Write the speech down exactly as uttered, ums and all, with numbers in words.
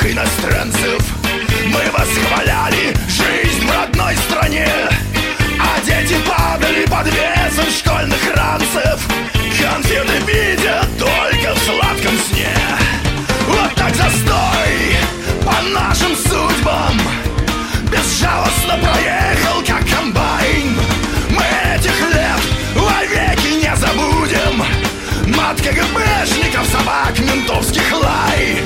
иностранцев. Мы восхваляли жизнь в родной стране, а дети падали под весом школьных ранцев. Конфеты видят только в сладком сне. Вот так застой по нашим судьбам безжалостно проехал, как комбайн. Мы этих лет вовеки не забудем. Мат КГБшников, собак, ментовских лай.